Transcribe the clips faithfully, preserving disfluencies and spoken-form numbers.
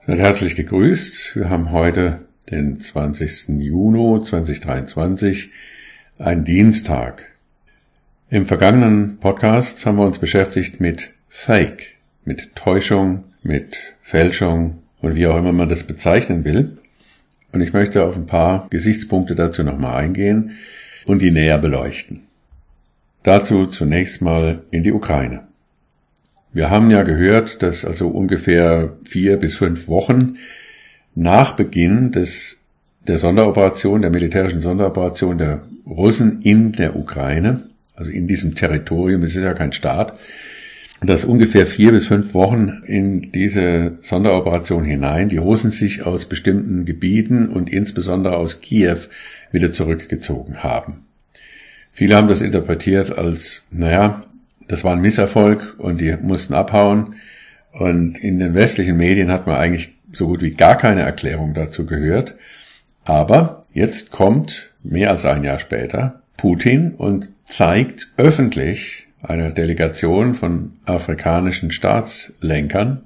Seid herzlich gegrüßt. Wir haben heute den zwanzigsten Juni zweitausenddreiundzwanzig, ein Dienstag. Im vergangenen Podcast haben wir uns beschäftigt mit Fake, mit Täuschung, mit Fälschung und wie auch immer man das bezeichnen will. Und ich möchte auf ein paar Gesichtspunkte dazu nochmal eingehen und die näher beleuchten. Dazu zunächst mal in die Ukraine. Wir haben ja gehört, dass also ungefähr vier bis fünf Wochen nach Beginn des, der Sonderoperation, der militärischen Sonderoperation der Russen in der Ukraine, also in diesem Territorium, es ist ja kein Staat, dass ungefähr vier bis fünf Wochen in diese Sonderoperation hinein die Russen sich aus bestimmten Gebieten und insbesondere aus Kiew wieder zurückgezogen haben. Viele haben das interpretiert als, naja, das war ein Misserfolg und die mussten abhauen. Und in den westlichen Medien hat man eigentlich so gut wie gar keine Erklärung dazu gehört. Aber jetzt kommt, mehr als ein Jahr später, Putin und zeigt öffentlich einer Delegation von afrikanischen Staatslenkern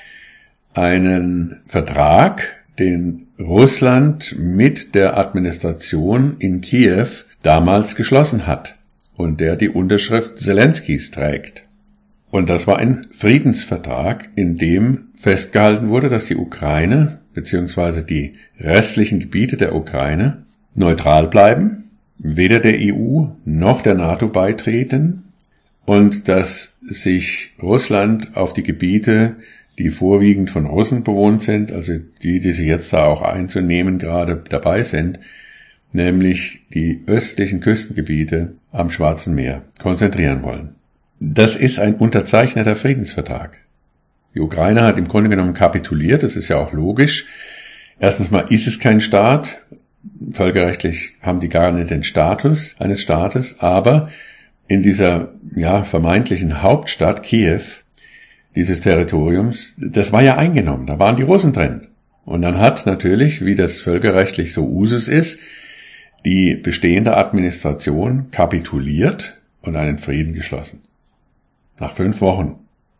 einen Vertrag, den Russland mit der Administration in Kiew damals geschlossen hat und der die Unterschrift Zelenskys trägt. Und das war ein Friedensvertrag, in dem festgehalten wurde, dass die Ukraine bzw. die restlichen Gebiete der Ukraine neutral bleiben, weder der E U noch der NATO beitreten und dass sich Russland auf die Gebiete, die vorwiegend von Russen bewohnt sind, also die, die sie jetzt da auch einzunehmen gerade dabei sind, nämlich die östlichen Küstengebiete am Schwarzen Meer, konzentrieren wollen. Das ist ein unterzeichneter Friedensvertrag. Die Ukraine hat im Grunde genommen kapituliert, das ist ja auch logisch. Erstens mal ist es kein Staat, völkerrechtlich haben die gar nicht den Status eines Staates, aber in dieser ja vermeintlichen Hauptstadt Kiew, dieses Territoriums, das war ja eingenommen, da waren die Russen drin. Und dann hat natürlich, wie das völkerrechtlich so Usus ist, die bestehende Administration kapituliert und einen Frieden geschlossen. Nach fünf Wochen.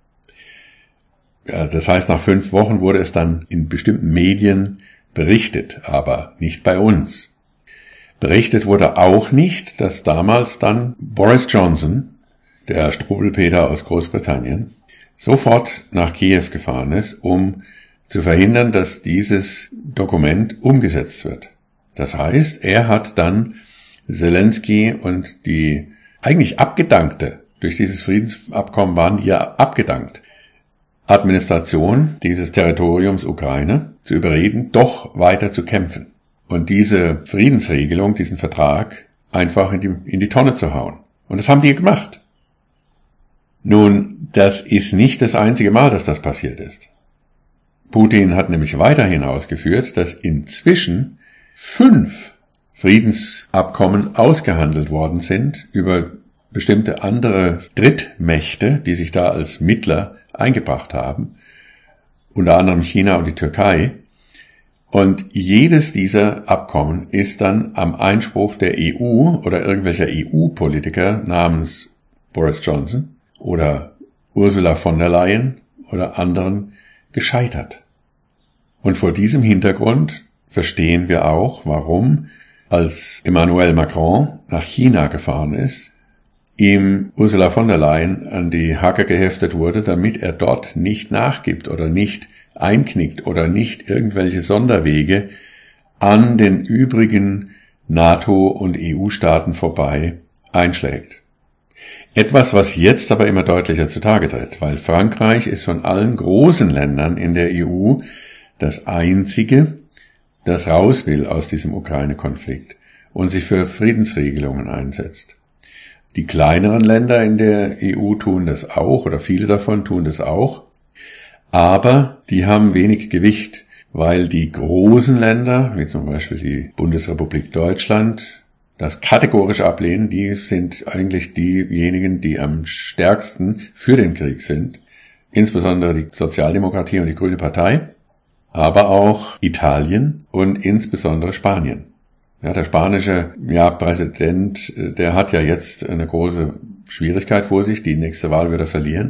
Ja, das heißt, nach fünf Wochen wurde es dann in bestimmten Medien berichtet, aber nicht bei uns. Berichtet wurde auch nicht, dass damals dann Boris Johnson, der Struwwelpeter aus Großbritannien, sofort nach Kiew gefahren ist, um zu verhindern, dass dieses Dokument umgesetzt wird. Das heißt, er hat dann Zelensky und die eigentlich abgedankte, durch dieses Friedensabkommen waren die ja abgedankt, Administration dieses Territoriums Ukraine zu überreden, doch weiter zu kämpfen und diese Friedensregelung, diesen Vertrag einfach in die, in die Tonne zu hauen. Und das haben die gemacht. Nun, das ist nicht das einzige Mal, dass das passiert ist. Putin hat nämlich weiterhin ausgeführt, dass inzwischen fünf Friedensabkommen ausgehandelt worden sind über bestimmte andere Drittmächte, die sich da als Mittler eingebracht haben, unter anderem China und die Türkei. Und jedes dieser Abkommen ist dann am Einspruch der E U oder irgendwelcher E U-Politiker namens Boris Johnson oder Ursula von der Leyen oder anderen gescheitert. Und vor diesem Hintergrund verstehen wir auch, warum, als Emmanuel Macron nach China gefahren ist, ihm Ursula von der Leyen an die Hacke geheftet wurde, damit er dort nicht nachgibt oder nicht einknickt oder nicht irgendwelche Sonderwege an den übrigen NATO- und E U-Staaten vorbei einschlägt. Etwas, was jetzt aber immer deutlicher zutage tritt, weil Frankreich ist von allen großen Ländern in der E U das einzige, das raus will aus diesem Ukraine-Konflikt und sich für Friedensregelungen einsetzt. Die kleineren Länder in der E U tun das auch, oder viele davon tun das auch, aber die haben wenig Gewicht, weil die großen Länder, wie zum Beispiel die Bundesrepublik Deutschland, das kategorisch ablehnen. Die sind eigentlich diejenigen, die am stärksten für den Krieg sind, insbesondere die Sozialdemokratie und die Grüne Partei, aber auch Italien und insbesondere Spanien. Ja, der spanische ja, Präsident, der hat ja jetzt eine große Schwierigkeit vor sich, die nächste Wahl wird er verlieren.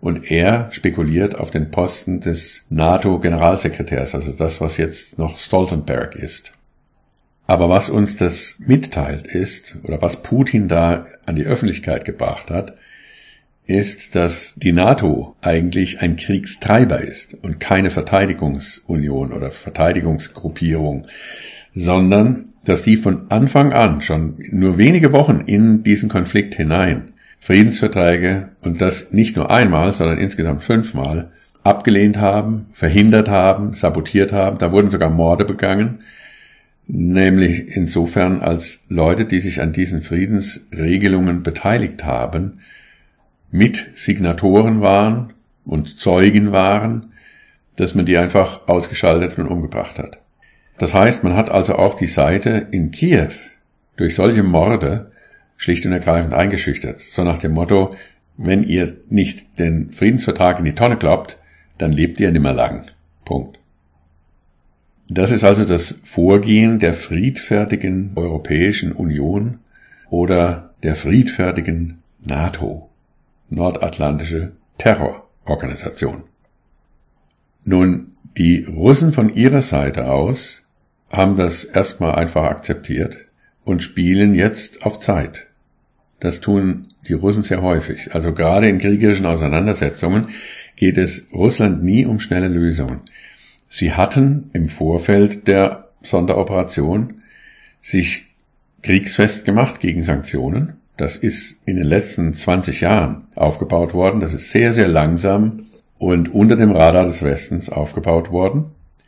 und er spekuliert auf den Posten des NATO-Generalsekretärs, also das, was jetzt noch Stoltenberg ist. Aber was uns das mitteilt ist, oder was Putin da an die Öffentlichkeit gebracht hat, ist, dass die NATO eigentlich ein Kriegstreiber ist und keine Verteidigungsunion oder Verteidigungsgruppierung, sondern dass die von Anfang an, schon nur wenige Wochen in diesen Konflikt hinein, Friedensverträge, und das nicht nur einmal, sondern insgesamt fünfmal, abgelehnt haben, verhindert haben, sabotiert haben. Da wurden sogar Morde begangen, nämlich insofern als Leute, die sich an diesen Friedensregelungen beteiligt haben, mit Signatoren waren und Zeugen waren, dass man die einfach ausgeschaltet und umgebracht hat. Das heißt, man hat also auch die Seite in Kiew durch solche Morde schlicht und ergreifend eingeschüchtert. So nach dem Motto, wenn ihr nicht den Friedensvertrag in die Tonne kloppt, dann lebt ihr nimmer lang. Punkt. Das ist also das Vorgehen der friedfertigen Europäischen Union oder der friedfertigen NATO. Nordatlantische Terrororganisation. Nun, die Russen von ihrer Seite aus haben das erstmal einfach akzeptiert und spielen jetzt auf Zeit. Das tun die Russen sehr häufig. Also gerade in kriegerischen Auseinandersetzungen geht es Russland nie um schnelle Lösungen. Sie hatten im Vorfeld der Sonderoperation sich kriegsfest gemacht gegen Sanktionen. Das ist in den letzten zwanzig Jahren aufgebaut worden. Das ist sehr, sehr langsam und unter dem Radar des Westens aufgebaut worden.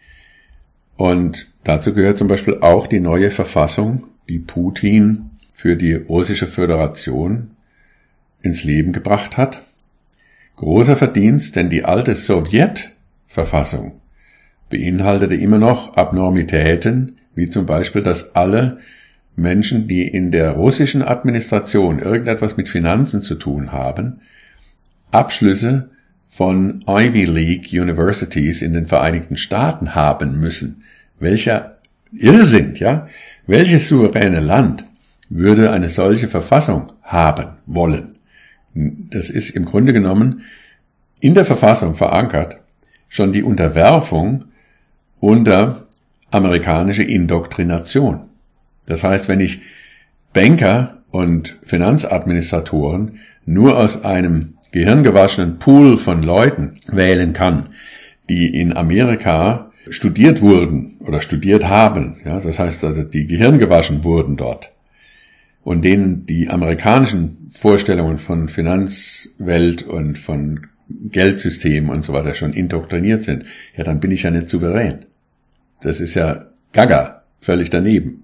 Und dazu gehört zum Beispiel auch die neue Verfassung, die Putin für die Russische Föderation ins Leben gebracht hat. Großer Verdienst, denn die alte Sowjetverfassung beinhaltete immer noch Abnormitäten, wie zum Beispiel, dass alle Menschen, die in der russischen Administration irgendetwas mit Finanzen zu tun haben, Abschlüsse von Ivy League Universities in den Vereinigten Staaten haben müssen. Welcher Irrsinn, ja? Welches souveräne Land würde eine solche Verfassung haben wollen? Das ist im Grunde genommen in der Verfassung verankert schon die Unterwerfung unter amerikanische Indoktrination. Das heißt, wenn ich Banker und Finanzadministratoren nur aus einem gehirngewaschenen Pool von Leuten wählen kann, die in Amerika studiert wurden oder studiert haben, ja, das heißt also, die gehirngewaschen wurden dort und denen die amerikanischen Vorstellungen von Finanzwelt und von Geldsystemen und so weiter schon indoktriniert sind, ja, dann bin ich ja nicht souverän. Das ist ja gaga, völlig daneben.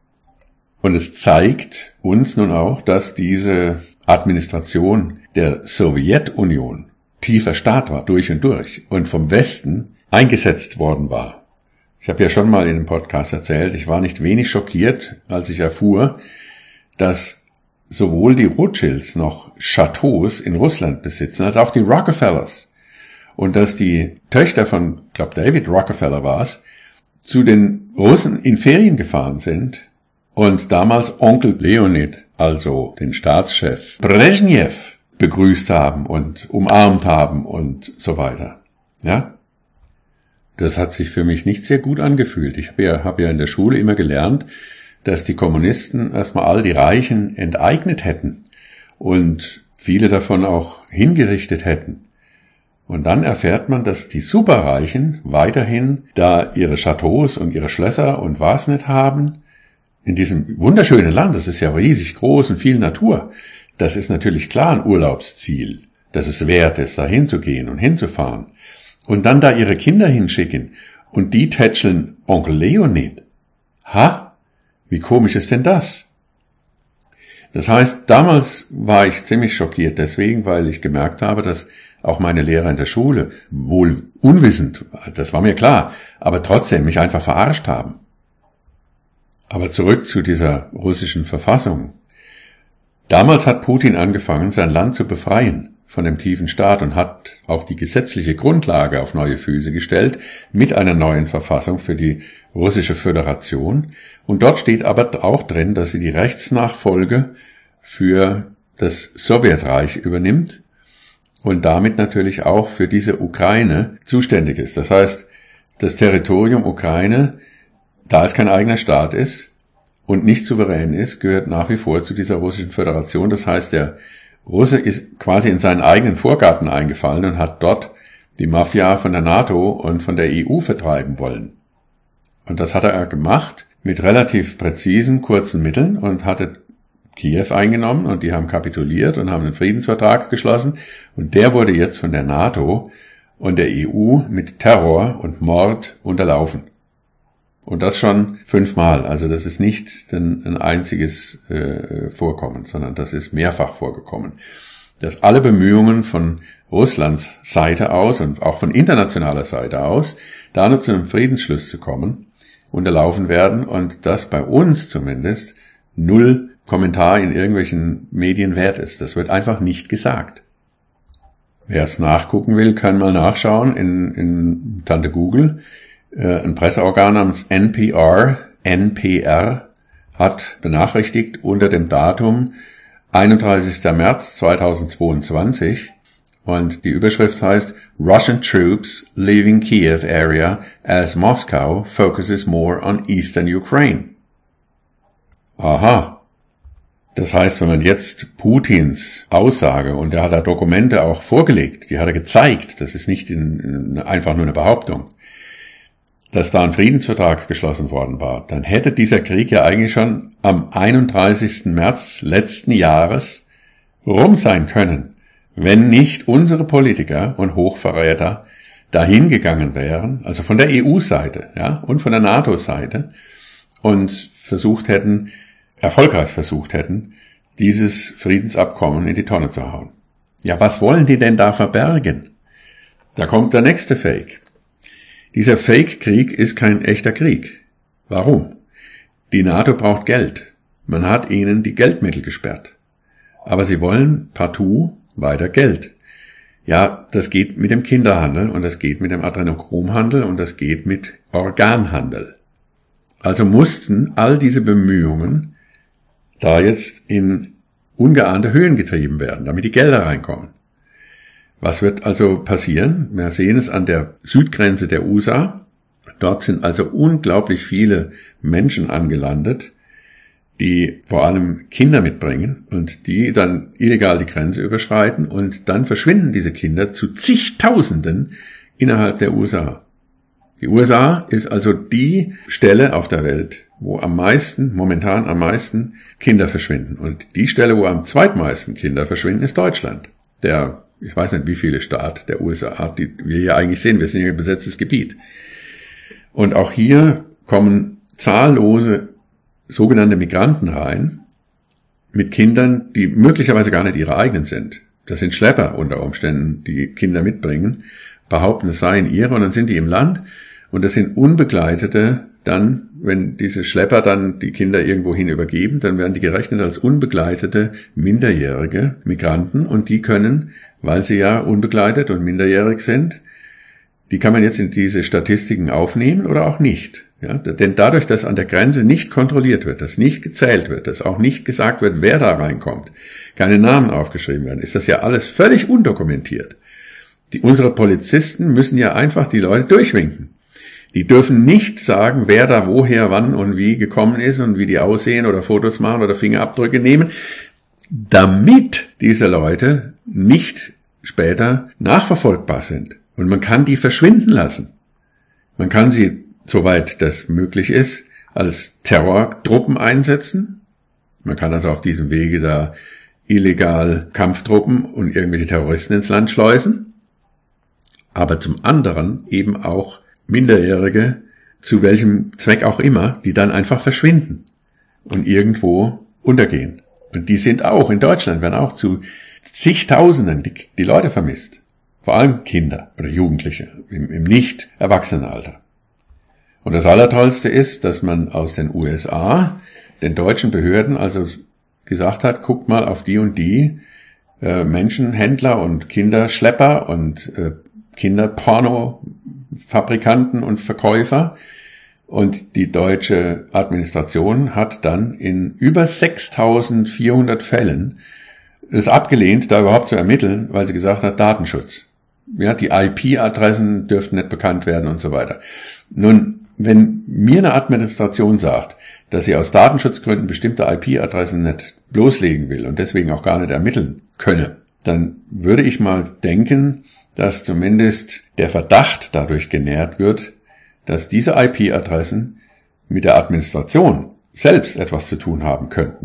Und es zeigt uns nun auch, dass diese Administration der Sowjetunion tiefer Staat war, durch und durch, und vom Westen eingesetzt worden war. Ich habe ja schon mal in dem Podcast erzählt, ich war nicht wenig schockiert, als ich erfuhr, dass sowohl die Rothschilds noch Chateaus in Russland besitzen, als auch die Rockefellers. Und dass die Töchter von, ich glaube David Rockefeller war es, zu den Russen in Ferien gefahren sind und damals Onkel Leonid, also den Staatschef Brezhnev, begrüßt haben und umarmt haben und so weiter. Ja? Das hat sich für mich nicht sehr gut angefühlt. Ich habe ja, hab ja in der Schule immer gelernt, dass die Kommunisten erstmal all die Reichen enteignet hätten und viele davon auch hingerichtet hätten. Und dann erfährt man, dass die Superreichen weiterhin da ihre Chateaus und ihre Schlösser und was nicht haben. In diesem wunderschönen Land, das ist ja riesig groß und viel Natur, das ist natürlich klar ein Urlaubsziel, dass es wert ist, da hinzugehen und hinzufahren. Und dann da ihre Kinder hinschicken und die tätscheln Onkel Leonid. Ha? Wie komisch ist denn das? Das heißt, damals war ich ziemlich schockiert deswegen, weil ich gemerkt habe, dass auch meine Lehrer in der Schule, wohl unwissend, das war mir klar, aber trotzdem mich einfach verarscht haben. Aber zurück zu dieser russischen Verfassung. Damals hat Putin angefangen, sein Land zu befreien von dem tiefen Staat und hat auch die gesetzliche Grundlage auf neue Füße gestellt mit einer neuen Verfassung für die Russische Föderation. Und dort steht aber auch drin, dass sie die Rechtsnachfolge für das Sowjetreich übernimmt und damit natürlich auch für diese Ukraine zuständig ist. Das heißt, das Territorium Ukraine, da es kein eigener Staat ist und nicht souverän ist, gehört nach wie vor zu dieser russischen Föderation. Das heißt, der Russe ist quasi in seinen eigenen Vorgarten eingefallen und hat dort die Mafia von der NATO und von der E U vertreiben wollen. Und das hat er gemacht mit relativ präzisen, kurzen Mitteln und hatte Kiew eingenommen und die haben kapituliert und haben einen Friedensvertrag geschlossen und der wurde jetzt von der NATO und der E U mit Terror und Mord unterlaufen. Und das schon fünfmal. Also das ist nicht ein, ein einziges äh, Vorkommen, sondern das ist mehrfach vorgekommen. Dass alle Bemühungen von Russlands Seite aus und auch von internationaler Seite aus, da nur zu einem Friedensschluss zu kommen, unterlaufen werden und das bei uns zumindest null Kommentar in irgendwelchen Medien wert ist. Das wird einfach nicht gesagt. Wer es nachgucken will, kann mal nachschauen in, in Tante Google. Ein Presseorgan namens N P R, N P R, hat benachrichtigt unter dem Datum einunddreißigster März zweitausendzweiundzwanzig und die Überschrift heißt Russian Troops leaving Kiev area as Moscow focuses more on eastern Ukraine. Aha. Das heißt, wenn man jetzt Putins Aussage, und er hat da Dokumente auch vorgelegt, die hat er gezeigt, das ist nicht in, in, einfach nur eine Behauptung, dass da ein Friedensvertrag geschlossen worden war, dann hätte dieser Krieg ja eigentlich schon am einunddreißigsten März letzten Jahres rum sein können, wenn nicht unsere Politiker und Hochverräter dahin gegangen wären, also von der E U-Seite, ja, und von der NATO-Seite, und versucht hätten, erfolgreich versucht hätten, dieses Friedensabkommen in die Tonne zu hauen. Ja, was wollen die denn da verbergen? Da kommt der nächste Fake. Dieser Fake-Krieg ist kein echter Krieg. Warum? Die NATO braucht Geld. Man hat ihnen die Geldmittel gesperrt. Aber sie wollen partout weiter Geld. Ja, das geht mit dem Kinderhandel und das geht mit dem Adrenochromhandel und das geht mit Organhandel. Also mussten all diese Bemühungen da jetzt in ungeahnte Höhen getrieben werden, damit die Gelder reinkommen. Was wird also passieren? Wir sehen es an der Südgrenze der U S A. Dort sind also unglaublich viele Menschen angelandet, die vor allem Kinder mitbringen und die dann illegal die Grenze überschreiten und dann verschwinden diese Kinder zu zigtausenden innerhalb der U S A. Die U S A ist also die Stelle auf der Welt, wo am meisten, momentan am meisten Kinder verschwinden. Und die Stelle, wo am zweitmeisten Kinder verschwinden, ist Deutschland. Der Ich weiß nicht, wie viele Staat der U S A hat, die wir hier eigentlich sehen. Wir sind hier ein besetztes Gebiet. Und auch hier kommen zahllose sogenannte Migranten rein mit Kindern, die möglicherweise gar nicht ihre eigenen sind. Das sind Schlepper unter Umständen, die Kinder mitbringen, behaupten, es seien ihre und dann sind die im Land. Und das sind unbegleitete, dann, wenn diese Schlepper dann die Kinder irgendwohin übergeben, dann werden die gerechnet als unbegleitete, minderjährige Migranten und die können, weil sie ja unbegleitet und minderjährig sind, die kann man jetzt in diese Statistiken aufnehmen oder auch nicht. Ja, denn dadurch, dass an der Grenze nicht kontrolliert wird, dass nicht gezählt wird, dass auch nicht gesagt wird, wer da reinkommt, keine Namen aufgeschrieben werden, ist das ja alles völlig undokumentiert. Die, unsere Polizisten müssen ja einfach die Leute durchwinken. Die dürfen nicht sagen, wer da woher, wann und wie gekommen ist und wie die aussehen oder Fotos machen oder Fingerabdrücke nehmen, damit diese Leute nicht später nachverfolgbar sind. Und man kann die verschwinden lassen. Man kann sie, soweit das möglich ist, als Terrortruppen einsetzen. Man kann also auf diesem Wege da illegal Kampftruppen und irgendwelche Terroristen ins Land schleusen. Aber zum anderen eben auch Minderjährige, zu welchem Zweck auch immer, die dann einfach verschwinden und irgendwo untergehen. Und die sind auch, in Deutschland werden auch zu zigtausenden die, die Leute vermisst. Vor allem Kinder oder Jugendliche im, im Nicht-Erwachsenenalter. Und das Allertollste ist, dass man aus den U S A den deutschen Behörden also gesagt hat, guckt mal auf die und die äh, Menschenhändler und Kinderschlepper und äh, Kinderporno-Fabrikanten und Verkäufer. Und die deutsche Administration hat dann in über sechstausendvierhundert Fällen es abgelehnt, da überhaupt zu ermitteln, weil sie gesagt hat, Datenschutz. Ja, die I P-Adressen dürften nicht bekannt werden und so weiter. Nun, wenn mir eine Administration sagt, dass sie aus Datenschutzgründen bestimmte I P-Adressen nicht bloßlegen will und deswegen auch gar nicht ermitteln könne, dann würde ich mal denken, dass zumindest der Verdacht dadurch genährt wird, dass diese I P-Adressen mit der Administration selbst etwas zu tun haben könnten.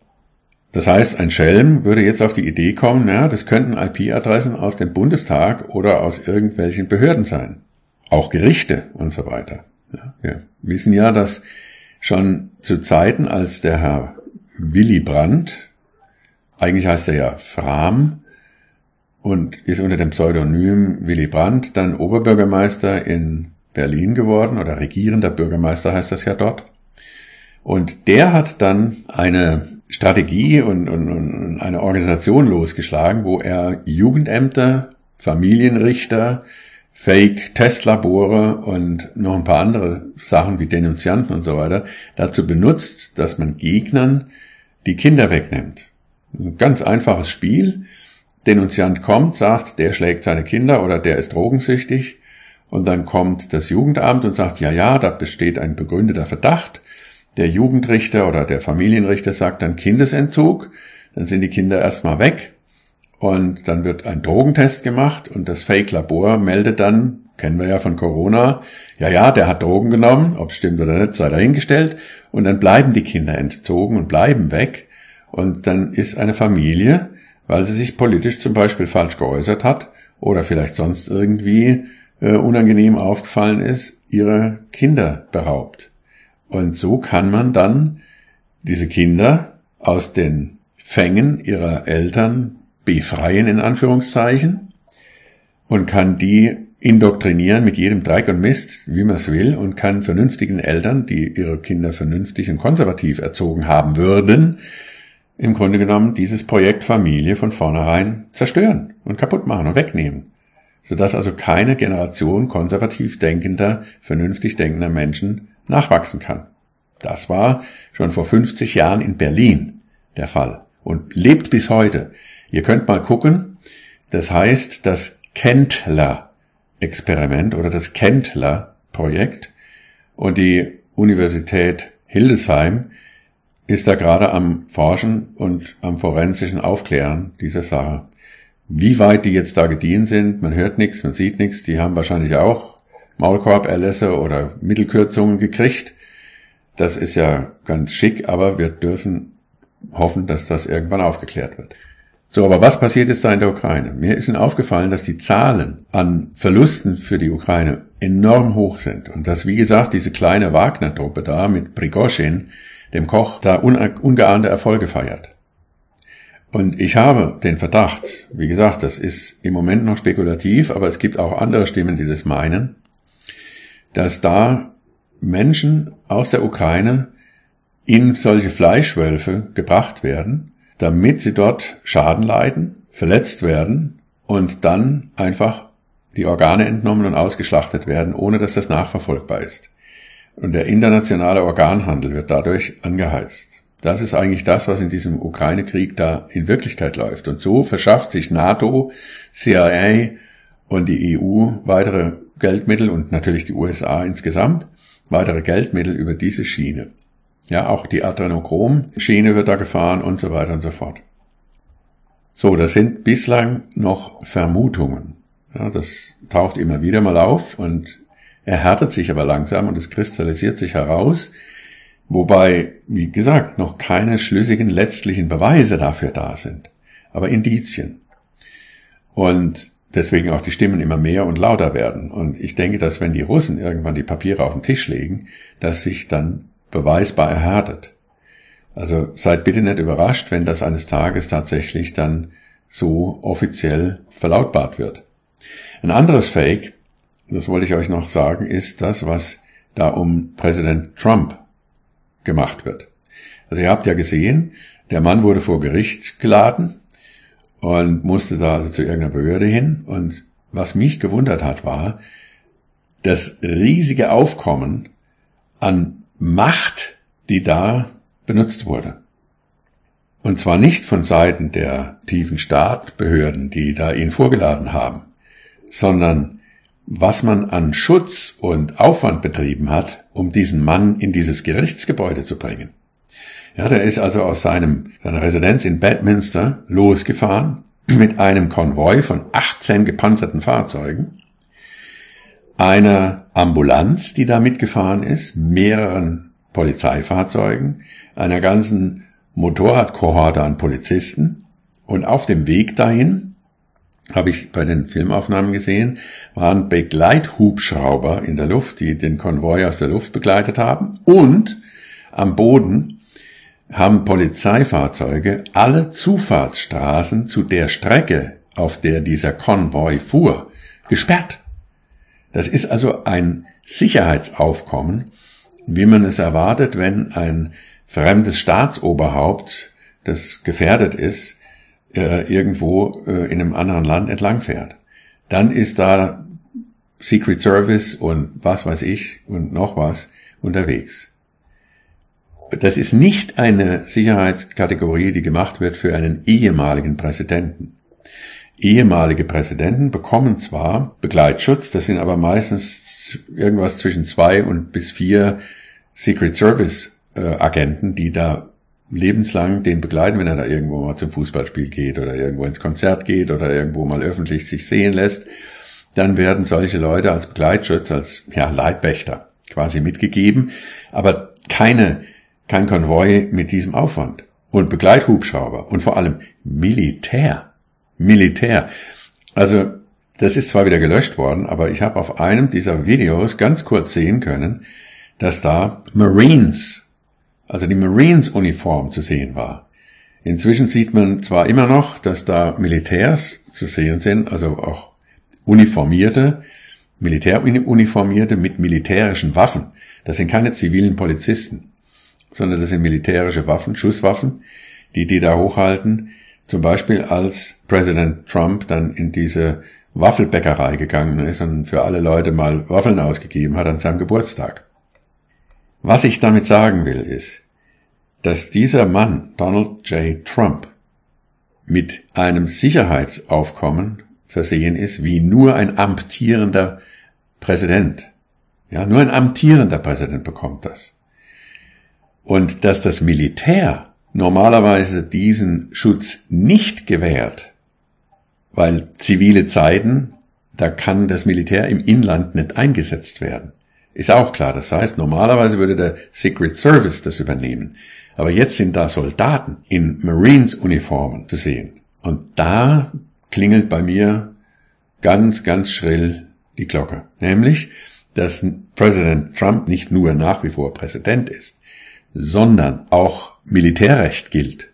Das heißt, ein Schelm würde jetzt auf die Idee kommen, ja, das könnten I P-Adressen aus dem Bundestag oder aus irgendwelchen Behörden sein. Auch Gerichte und so weiter. Ja, wir wissen ja, dass schon zu Zeiten, als der Herr Willy Brandt, eigentlich heißt er ja Frahm und ist unter dem Pseudonym Willy Brandt dann Oberbürgermeister in Berlin geworden oder regierender Bürgermeister heißt das ja dort. Und der hat dann eine Strategie und, und, und eine Organisation losgeschlagen, wo er Jugendämter, Familienrichter, Fake-Testlabore und noch ein paar andere Sachen wie Denunzianten und so weiter dazu benutzt, dass man Gegnern die Kinder wegnimmt. Ein ganz einfaches Spiel. Denunziant kommt, sagt, der schlägt seine Kinder oder der ist drogensüchtig. Und dann kommt das Jugendamt und sagt, ja, ja, da besteht ein begründeter Verdacht. Der Jugendrichter oder der Familienrichter sagt dann Kindesentzug. Dann sind die Kinder erstmal weg. Und dann wird ein Drogentest gemacht und das Fake-Labor meldet dann, kennen wir ja von Corona, ja, ja, der hat Drogen genommen, ob es stimmt oder nicht, sei dahingestellt. Und dann bleiben die Kinder entzogen und bleiben weg. Und dann ist eine Familie, weil sie sich politisch zum Beispiel falsch geäußert hat oder vielleicht sonst irgendwie äh, unangenehm aufgefallen ist, ihre Kinder beraubt. Und so kann man dann diese Kinder aus den Fängen ihrer Eltern befreien, in Anführungszeichen, und kann die indoktrinieren mit jedem Dreck und Mist, wie man es will, und kann vernünftigen Eltern, die ihre Kinder vernünftig und konservativ erzogen haben würden, im Grunde genommen dieses Projekt Familie von vornherein zerstören und kaputt machen und wegnehmen. Sodass also keine Generation konservativ denkender, vernünftig denkender Menschen nachwachsen kann. Das war schon vor fünfzig Jahren in Berlin der Fall und lebt bis heute. Ihr könnt mal gucken, das heißt das Kendler-Experiment oder das Kendler-Projekt und die Universität Hildesheim ist da gerade am Forschen und am forensischen Aufklären dieser Sache. Wie weit die jetzt da gediehen sind, man hört nichts, man sieht nichts, die haben wahrscheinlich auch Maulkorberlässe oder Mittelkürzungen gekriegt. Das ist ja ganz schick, aber wir dürfen hoffen, dass das irgendwann aufgeklärt wird. So, aber was passiert jetzt da in der Ukraine? Mir ist Ihnen aufgefallen, dass die Zahlen an Verlusten für die Ukraine enorm hoch sind und dass, wie gesagt, diese kleine Wagner-Truppe da mit Prigoschin, dem Koch, da ungeahnte Erfolge feiert. Und ich habe den Verdacht, wie gesagt, das ist im Moment noch spekulativ, aber es gibt auch andere Stimmen, die das meinen, dass da Menschen aus der Ukraine in solche Fleischwölfe gebracht werden, damit sie dort Schaden leiden, verletzt werden und dann einfach die Organe entnommen und ausgeschlachtet werden, ohne dass das nachverfolgbar ist. Und der internationale Organhandel wird dadurch angeheizt. Das ist eigentlich das, was in diesem Ukraine-Krieg da in Wirklichkeit läuft. Und so verschafft sich NATO, C I A und die E U weitere Geldmittel und natürlich die U S A insgesamt weitere Geldmittel über diese Schiene. Ja, auch die Adrenochrom-Schiene wird da gefahren und so weiter und so fort. So, das sind bislang noch Vermutungen. Ja, das taucht immer wieder mal auf und erhärtet sich aber langsam und es kristallisiert sich heraus, wobei, wie gesagt, noch keine schlüssigen letztlichen Beweise dafür da sind, aber Indizien. Und deswegen auch die Stimmen immer mehr und lauter werden. Und ich denke, dass wenn die Russen irgendwann die Papiere auf den Tisch legen, dass sich dann beweisbar erhärtet. Also seid bitte nicht überrascht, wenn das eines Tages tatsächlich dann so offiziell verlautbart wird. Ein anderes Fake, das wollte ich euch noch sagen, ist das, was da um Präsident Trump gemacht wird. Also ihr habt ja gesehen, der Mann wurde vor Gericht geladen und musste da also zu irgendeiner Behörde hin. Und was mich gewundert hat, war das riesige Aufkommen an Macht, die da benutzt wurde. Und zwar nicht von Seiten der tiefen Staatbehörden, die da ihn vorgeladen haben, sondern was man an Schutz und Aufwand betrieben hat, um diesen Mann in dieses Gerichtsgebäude zu bringen. Ja, der ist also aus seinem, seiner Residenz in Bedminster losgefahren mit einem Konvoi von achtzehn gepanzerten Fahrzeugen, einer Ambulanz, die da mitgefahren ist, mehreren Polizeifahrzeugen, einer ganzen Motorradkohorte an Polizisten, und auf dem Weg dahin, habe ich bei den Filmaufnahmen gesehen, waren Begleithubschrauber in der Luft, die den Konvoi aus der Luft begleitet haben, und am Boden haben Polizeifahrzeuge alle Zufahrtsstraßen zu der Strecke, auf der dieser Konvoi fuhr, gesperrt. Das ist also ein Sicherheitsaufkommen, wie man es erwartet, wenn ein fremdes Staatsoberhaupt, das gefährdet ist, irgendwo in einem anderen Land entlangfährt. Dann ist da Secret Service und was weiß ich und noch was unterwegs. Das ist nicht eine Sicherheitskategorie, die gemacht wird für einen ehemaligen Präsidenten. Ehemalige Präsidenten bekommen zwar Begleitschutz, das sind aber meistens irgendwas zwischen zwei und bis vier Secret Service Agenten, die da lebenslang den begleiten, wenn er da irgendwo mal zum Fußballspiel geht oder irgendwo ins Konzert geht oder irgendwo mal öffentlich sich sehen lässt, dann werden solche Leute als Begleitschutz, als ja, Leibwächter quasi mitgegeben, aber keine, kein Konvoi mit diesem Aufwand. Und Begleithubschrauber und vor allem Militär. Militär. Also das ist zwar wieder gelöscht worden, aber ich habe auf einem dieser Videos ganz kurz sehen können, dass da Marines, also die Marines-Uniform zu sehen war. Inzwischen sieht man zwar immer noch, dass da Militärs zu sehen sind, also auch Uniformierte, Militäruniformierte mit militärischen Waffen. Das sind keine zivilen Polizisten, sondern das sind militärische Waffen, Schusswaffen, die die da hochhalten. Zum Beispiel als Präsident Trump dann in diese Waffelbäckerei gegangen ist und für alle Leute mal Waffeln ausgegeben hat an seinem Geburtstag. Was ich damit sagen will, ist, dass dieser Mann, Donald J. Trump, mit einem Sicherheitsaufkommen versehen ist, wie nur ein amtierender Präsident. Ja, nur ein amtierender Präsident bekommt das. Und dass das Militär normalerweise diesen Schutz nicht gewährt, weil zivile Zeiten, da kann das Militär im Inland nicht eingesetzt werden. Ist auch klar. Das heißt, normalerweise würde der Secret Service das übernehmen. Aber jetzt sind da Soldaten in Marines-Uniformen zu sehen. Und da klingelt bei mir ganz, ganz schrill die Glocke. Nämlich, dass Präsident Trump nicht nur nach wie vor Präsident ist, sondern auch Militärrecht gilt.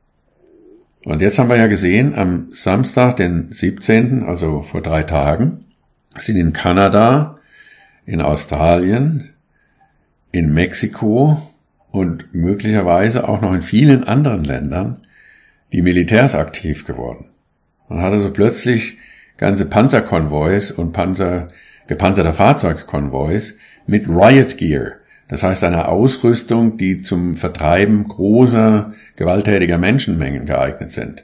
Und jetzt haben wir ja gesehen, am Samstag, den siebzehnten, also vor drei Tagen, sind in Kanada, in Australien, in Mexiko und möglicherweise auch noch in vielen anderen Ländern die Militärs aktiv geworden. Man hat also plötzlich ganze Panzerkonvois und Panzer, gepanzerte Fahrzeugkonvois mit Riot Gear. Das heißt eine Ausrüstung, die zum Vertreiben großer, gewalttätiger Menschenmengen geeignet sind.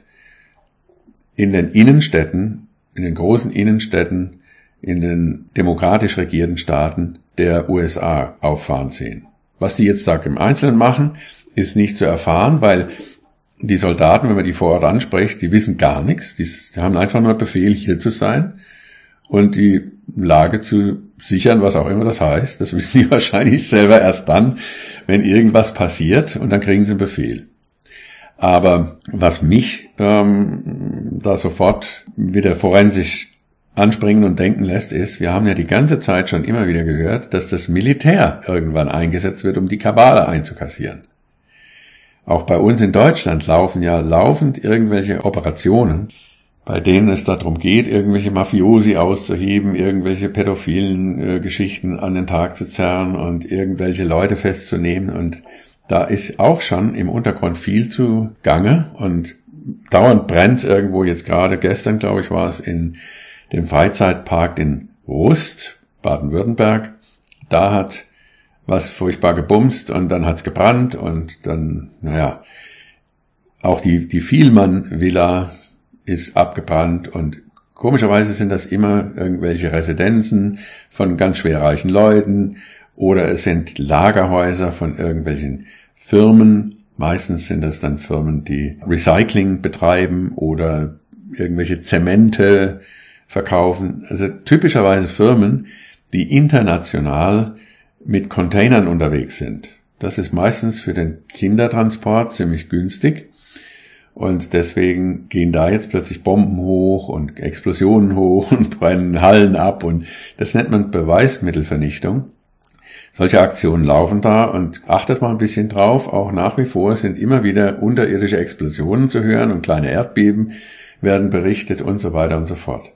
In den Innenstädten, in den großen Innenstädten, in den demokratisch regierten Staaten der U S A auffahren sehen. Was die jetzt da im Einzelnen machen, ist nicht zu erfahren, weil die Soldaten, wenn man die vor Ort anspricht, die wissen gar nichts. Die, die haben einfach nur Befehl, hier zu sein und die Lage zu sichern, was auch immer das heißt. Das wissen die wahrscheinlich selber erst dann, wenn irgendwas passiert, und dann kriegen sie einen Befehl. Aber was mich ähm, da sofort wieder forensisch anspringen und denken lässt, ist, wir haben ja die ganze Zeit schon immer wieder gehört, dass das Militär irgendwann eingesetzt wird, um die Kabale einzukassieren. Auch bei uns in Deutschland laufen ja laufend irgendwelche Operationen, bei denen es darum geht, irgendwelche Mafiosi auszuheben, irgendwelche pädophilen äh, Geschichten an den Tag zu zerren und irgendwelche Leute festzunehmen. Und da ist auch schon im Untergrund viel zu Gange und dauernd brennt irgendwo. Jetzt gerade gestern, glaube ich, war es in dem Freizeitpark in Rust, Baden-Württemberg. Da hat was furchtbar gebumst und dann hat's gebrannt und dann, naja, Auch die, die Vielmann-Villa ist abgebrannt und komischerweise sind das immer irgendwelche Residenzen von ganz schwerreichen Leuten oder es sind Lagerhäuser von irgendwelchen Firmen. Meistens sind das dann Firmen, die Recycling betreiben oder irgendwelche Zemente verkaufen. Also typischerweise Firmen, die international mit Containern unterwegs sind. Das ist meistens für den Kindertransport ziemlich günstig. Und deswegen gehen da jetzt plötzlich Bomben hoch und Explosionen hoch und brennen Hallen ab. Und das nennt man Beweismittelvernichtung. Solche Aktionen laufen da und achtet mal ein bisschen drauf. Auch nach wie vor sind immer wieder unterirdische Explosionen zu hören und kleine Erdbeben werden berichtet und so weiter und so fort.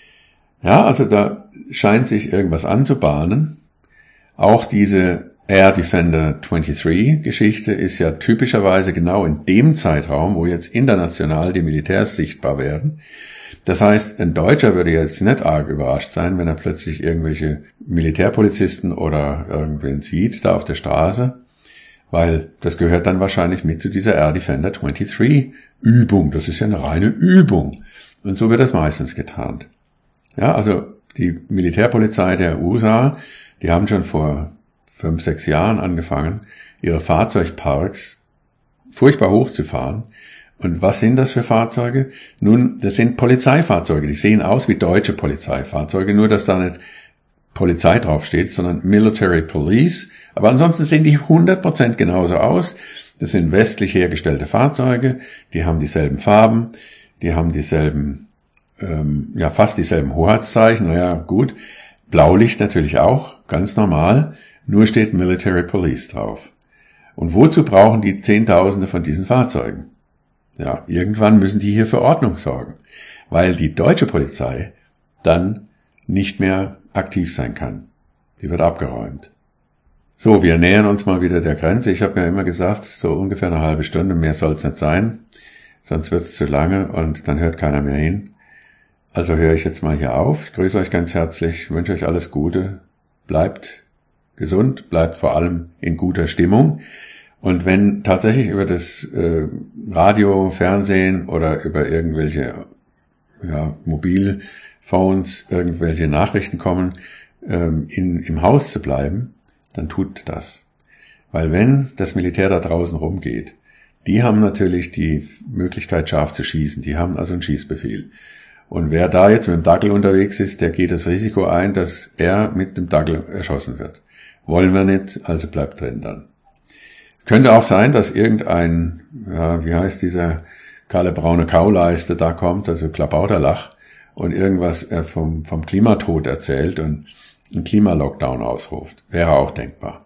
Ja, also da scheint sich irgendwas anzubahnen. Auch diese Air Defender dreiundzwanzig Geschichte ist ja typischerweise genau in dem Zeitraum, wo jetzt international die Militärs sichtbar werden. Das heißt, ein Deutscher würde jetzt nicht arg überrascht sein, wenn er plötzlich irgendwelche Militärpolizisten oder irgendwen sieht da auf der Straße, weil das gehört dann wahrscheinlich mit zu dieser Air Defender dreiundzwanzig Übung. Das ist ja eine reine Übung. Und so wird das meistens getarnt. Ja, also die Militärpolizei der U S A, die haben schon vor fünf, sechs Jahren angefangen, ihre Fahrzeugparks furchtbar hochzufahren. Und was sind das für Fahrzeuge? Nun, das sind Polizeifahrzeuge. Die sehen aus wie deutsche Polizeifahrzeuge, nur dass da nicht Polizei draufsteht, sondern Military Police. Aber ansonsten sehen die hundert Prozent genauso aus. Das sind westlich hergestellte Fahrzeuge. Die haben dieselben Farben. Die haben dieselben, ähm, ja, fast dieselben Hoheitszeichen. Naja, gut. Blaulicht natürlich auch, ganz normal. Nur steht Military Police drauf. Und wozu brauchen die Zehntausende von diesen Fahrzeugen? Ja, irgendwann müssen die hier für Ordnung sorgen, weil die deutsche Polizei dann nicht mehr aktiv sein kann. Die wird abgeräumt. So, wir nähern uns mal wieder der Grenze. Ich habe ja immer gesagt, so ungefähr eine halbe Stunde, mehr soll es nicht sein, sonst wird es zu lange und dann hört keiner mehr hin. Also höre ich jetzt mal hier auf. Ich grüße euch ganz herzlich, wünsche euch alles Gute, bleibt gesund, bleibt vor allem in guter Stimmung. Und wenn tatsächlich über das äh, Radio, Fernsehen oder über irgendwelche ja, Mobilphones irgendwelche Nachrichten kommen, ähm, in, im Haus zu bleiben, dann tut das. Weil wenn das Militär da draußen rumgeht, die haben natürlich die Möglichkeit, scharf zu schießen. Die haben also einen Schießbefehl. Und wer da jetzt mit dem Dackel unterwegs ist, der geht das Risiko ein, dass er mit dem Dackel erschossen wird. Wollen wir nicht, also bleibt drin dann. Könnte auch sein, dass irgendein, ja, wie heißt dieser kahle braune Kauleiste da kommt, also Klabauterlach, und irgendwas vom, vom Klimatod erzählt und einen Klimalockdown ausruft. Wäre auch denkbar.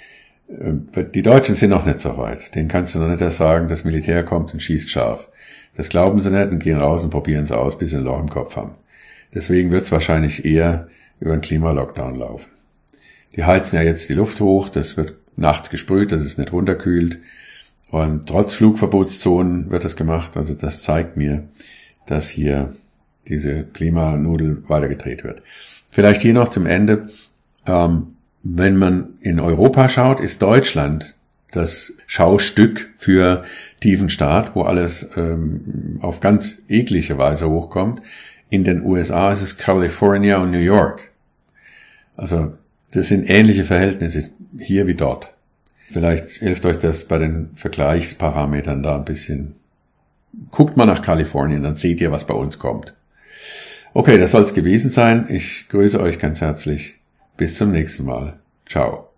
Die Deutschen sind noch nicht so weit. Denen kannst du noch nicht sagen, das Militär kommt und schießt scharf. Das glauben sie nicht und gehen raus und probieren es aus, bis sie ein Loch im Kopf haben. Deswegen wird es wahrscheinlich eher über einen Klimalockdown laufen. Die heizen ja jetzt die Luft hoch, das wird nachts gesprüht, dass es nicht runterkühlt. Und trotz Flugverbotszonen wird das gemacht. Also das zeigt mir, dass hier diese Klimanudel weitergedreht wird. Vielleicht hier noch zum Ende. Ähm, wenn man in Europa schaut, ist Deutschland das Schaustück für tiefen Staat, wo alles ähm, auf ganz eklige Weise hochkommt. In den U S A ist es California und New York. Also das sind ähnliche Verhältnisse hier wie dort. Vielleicht hilft euch das bei den Vergleichsparametern da ein bisschen. Guckt mal nach Kalifornien, dann seht ihr, was bei uns kommt. Okay, das soll es gewesen sein. Ich grüße euch ganz herzlich. Bis zum nächsten Mal. Ciao.